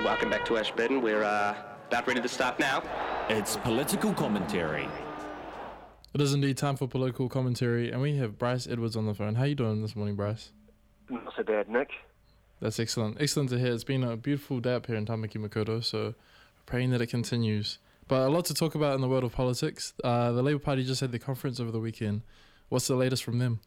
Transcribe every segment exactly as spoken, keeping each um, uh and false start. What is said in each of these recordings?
welcome back to Ashburton. We're uh, about ready to start now. It's political commentary. It is indeed time for political commentary, and we have Bryce Edwards on the phone. How are you doing this morning, Bryce? Not so bad, Nick. That's excellent. Excellent to hear. It's been a beautiful day up here in Tamaki Makaurau, so praying that it continues. But a lot to talk about in the world of politics. Uh, the Labour Party just had their conference over the weekend. What's the latest from them?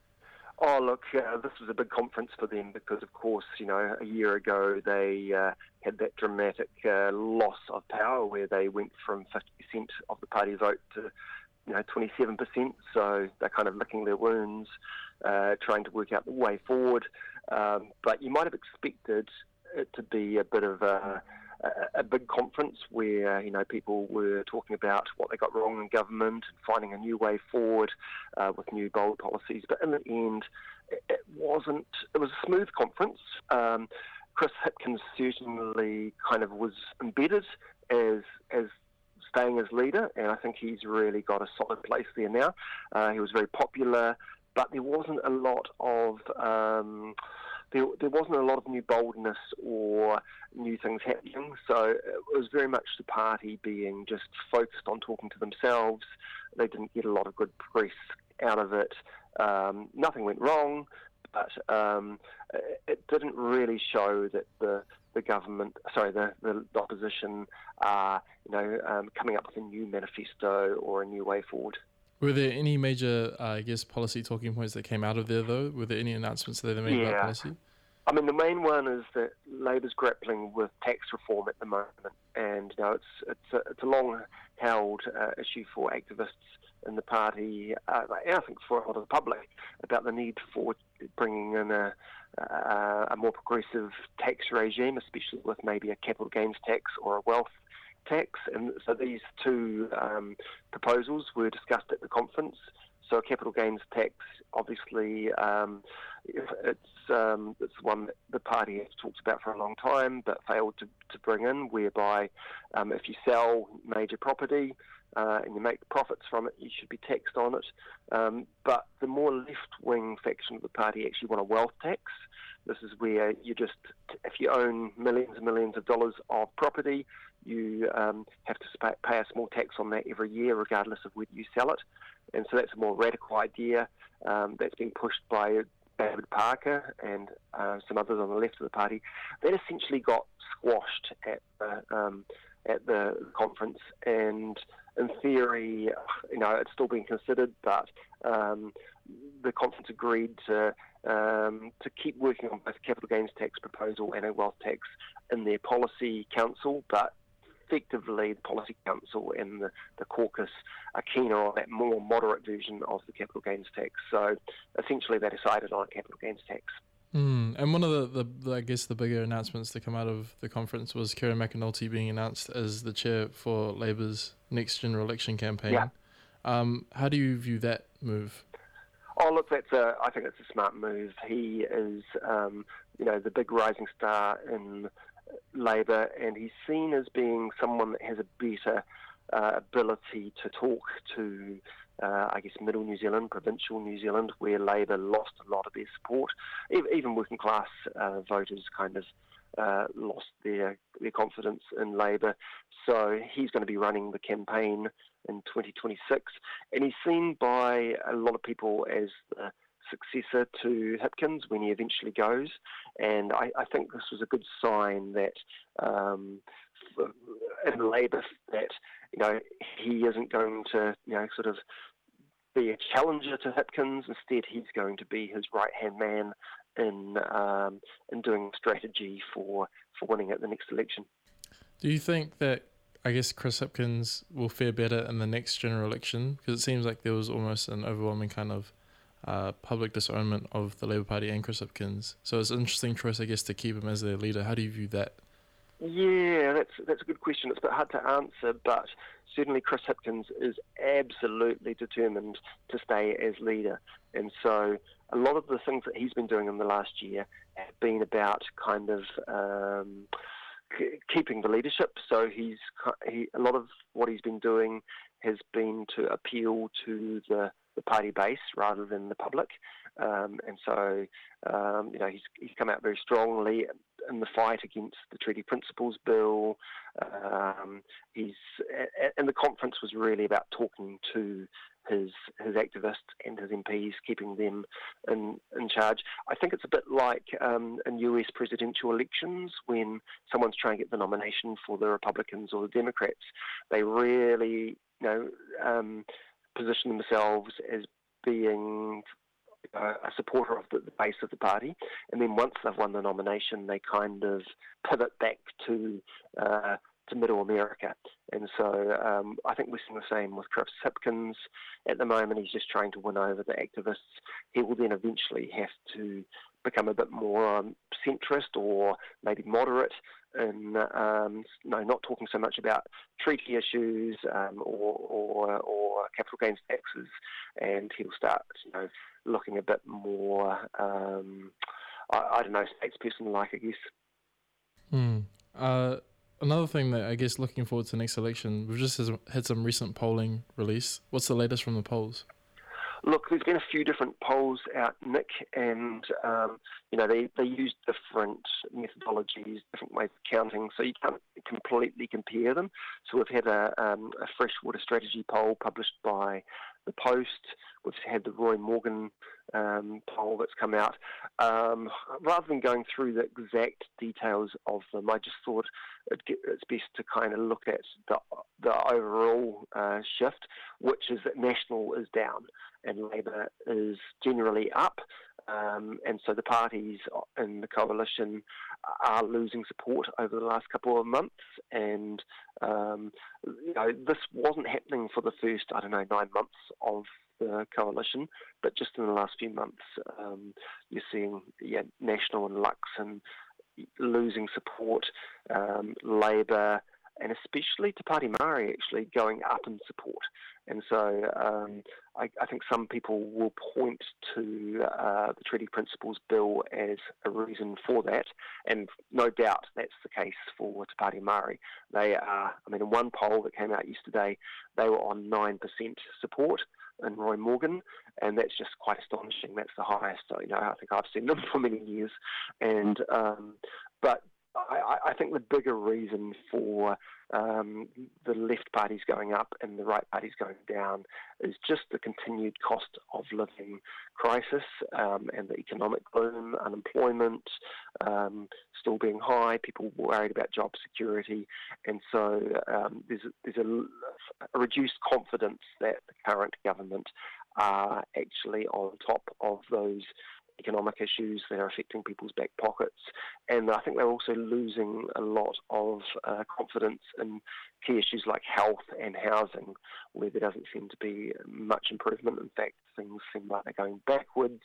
Oh, look, uh, this was a big conference for them because, of course, you know, a year ago they uh, had that dramatic uh, loss of power where they went from fifty percent of the party vote to, you know, twenty-seven percent. So they're kind of licking their wounds, uh, trying to work out the way forward. Um, but you might have expected it to be a bit of a, a, a big conference where, you know, people were talking about what they got wrong in government and finding a new way forward uh, with new bold policies. But in the end, it, it wasn't, it was a smooth conference. Um, Chris Hipkins certainly kind of was embedded as as staying as leader, and I think he's really got a solid place there now. Uh, he was very popular, but there wasn't a lot of um, there, there wasn't a lot of new boldness or new things happening. So it was very much the party being just focused on talking to themselves. They didn't get a lot of good press out of it. Um, nothing went wrong, but um, it didn't really show that the the government, sorry, the, the opposition are, you know, um, coming up with a new manifesto or a new way forward. Were there any major, uh, I guess, policy talking points that came out of there, though? Were there any announcements that they made yeah. about policy? I mean, the main one is that Labour's grappling with tax reform at the moment, and you know, it's it's a, it's a long-held uh, issue for activists in the party, uh, and I think for a lot of the public, about the need for bringing in a uh, a more progressive tax regime, especially with maybe a capital gains tax or a wealth tax. And so these two um, proposals were discussed at the conference. So a capital gains tax, obviously, um, it's um, it's one that the party has talked about for a long time, but failed to, to bring in, whereby um, if you sell major property uh, and you make profits from it, you should be taxed on it. Um, but the more left-wing faction of the party actually want a wealth tax. This is where you just, if you own millions and millions of dollars of property, you um, have to pay a small tax on that every year, regardless of whether you sell it. And so that's a more radical idea um, that's being pushed by David Parker and uh, some others on the left of the party. That essentially got squashed at the, um, at the conference, and in theory, you know, it's still being considered, but um, the conference agreed to um, to keep working on both capital gains tax proposal and a wealth tax in their policy council, but effectively the policy council and the, the caucus are keener on that more moderate version of the capital gains tax. So essentially they decided on a capital gains tax. Mm. And one of the, the, the, I guess, the bigger announcements to come out of the conference was Kieran McAnulty being announced as the chair for Labour's next general election campaign. Yeah. Um, how do you view that move? Oh, look, that's a, I think it's a smart move. He is, um, you know, the big rising star in Labour, and he's seen as being someone that has a better uh, ability to talk to, uh, I guess, middle New Zealand, provincial New Zealand, where Labour lost a lot of their support. Even working class uh, voters kind of uh, lost their their confidence in Labour. So he's going to be running the campaign in twenty twenty-six, and he's seen by a lot of people as the successor to Hipkins when he eventually goes. And I, I think this was a good sign that um, in Labour that, you know, he isn't going to, you know, sort of be a challenger to Hipkins. Instead, he's going to be his right-hand man in um, in doing strategy for, for winning at the next election. Do you think that, I guess, Chris Hipkins will fare better in the next general election? Because it seems like there was almost an overwhelming kind of uh, public disownment of the Labour Party and Chris Hipkins. So it's an interesting choice, I guess, to keep him as their leader. How do you view that? Yeah, that's that's a good question. It's a bit hard to answer, but certainly Chris Hipkins is absolutely determined to stay as leader. And so a lot of the things that he's been doing in the last year have been about kind of um, c- keeping the leadership. So he's he, a lot of what he's been doing has been to appeal to the, the party base rather than the public. Um, and so, um, you know, he's, he's come out very strongly in the fight against the Treaty Principles Bill. Um, he's and the conference was really about talking to his his activists and his M Ps, keeping them in in charge. I think it's a bit like um, in U S presidential elections when someone's trying to get the nomination for the Republicans or the Democrats. They really, you know, um, position themselves as being uh, a supporter of the, the base of the party, and then once they've won the nomination, they kind of pivot back to uh, to Middle America. And so um, I think we're seeing the same with Chris Hipkins. At the moment, he's just trying to win over the activists. He will then eventually have to become a bit more um, centrist or maybe moderate in um, no, not talking so much about treaty issues um, or, or or capital gains taxes, and he'll start, you know, looking a bit more, um, I, I don't know, statesperson-like, I guess. Hmm. Uh, another thing that I guess looking forward to the next election, we've just had some recent polling release. What's the latest from the polls? Look, there's been a few different polls out, Nick, and um, you know they, they use different methodologies, different ways of counting, so you can't completely compare them. So we've had a, um, a freshwater strategy poll published by the Post. We've had the Roy Morgan um, poll that's come out. Um, rather than going through the exact details of them, I just thought it's best to kind of look at the the overall uh, shift, which is that National is down and Labour is generally up. Um, and so the parties in the coalition are losing support over the last couple of months. And, um, you know, this wasn't happening for the first, I don't know, nine months of the coalition, but just in the last few months, um, you're seeing yeah, National and Luxon losing support, um, Labour, and especially Te Pāti Māori actually going up in support. And so um, I, I think some people will point to uh, the Treaty Principles Bill as a reason for that, and no doubt that's the case for Te Pāti Māori. They are, I mean, in one poll that came out yesterday, they were on nine percent support in Roy Morgan, and that's just quite astonishing. That's the highest, you know, I think I've seen them for many years. And um, but I, I think the bigger reason for um, the left parties going up and the right parties going down is just the continued cost of living crisis um, and the economic boom, unemployment um, still being high, people worried about job security, and so um, there's, there's a, a reduced confidence that the current government are actually on top of those economic issues that are affecting people's back pockets. And I think they're also losing a lot of uh, confidence in key issues like health and housing, where there doesn't seem to be much improvement. In fact, things seem like they're going backwards.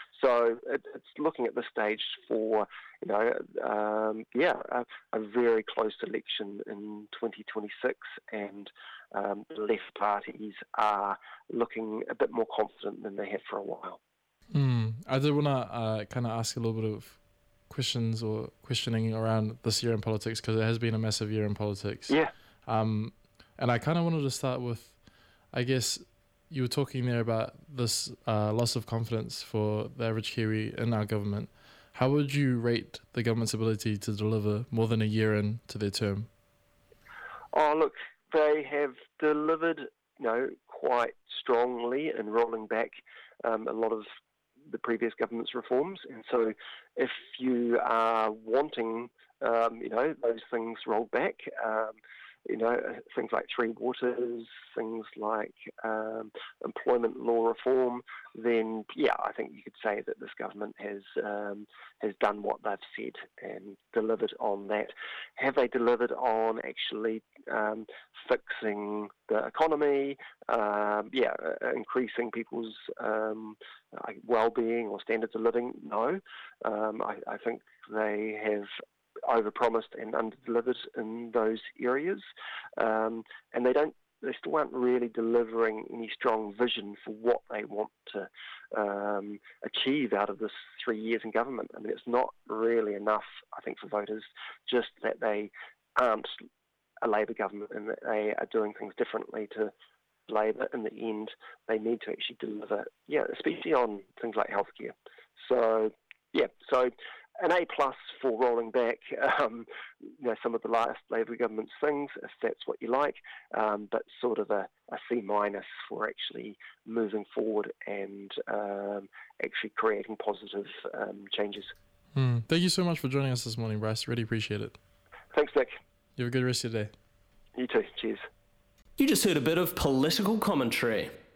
So it, it's looking at this stage for, you know, um, yeah, a, a very close election in twenty twenty-six, and um, the left parties are looking a bit more confident than they have for a while. Mm. I did want to uh, kind of ask a little bit of questions or questioning around this year in politics, because it has been a massive year in politics. Yeah. Um, and I kind of wanted to start with, I guess, you were talking there about this uh, loss of confidence for the average Kiwi in our government. How would you rate the government's ability to deliver more than a year into their term? Oh, look, they have delivered, you know, quite strongly in rolling back um, a lot of the previous government's reforms. And so if you are wanting, um, you know, those things rolled back, um, you know, things like Three Waters, things like um, employment law reform, then, yeah, I think you could say that this government has um, has done what they've said and delivered on that. Have they delivered on actually um, fixing the economy, um, yeah, uh, increasing people's um, well-being or standards of living? No. Um, I, I think they have overpromised and underdelivered in those areas, um, and they don't. They still aren't really delivering any strong vision for what they want to um, achieve out of this three years in government. I mean, it's not really enough, I think, for voters just that they aren't a Labour government and that they are doing things differently to Labour. In the end, they need to actually deliver, yeah, especially on things like healthcare. So, yeah, so an A plus for rolling back, um, you know, some of the last Labour government's things, if that's what you like, um, but sort of a, a C minus for actually moving forward and um, actually creating positive um, changes. Mm. Thank you so much for joining us this morning, Bryce. Really appreciate it. Thanks, Nick. You have a good rest of your day. You too. Cheers. You just heard a bit of political commentary.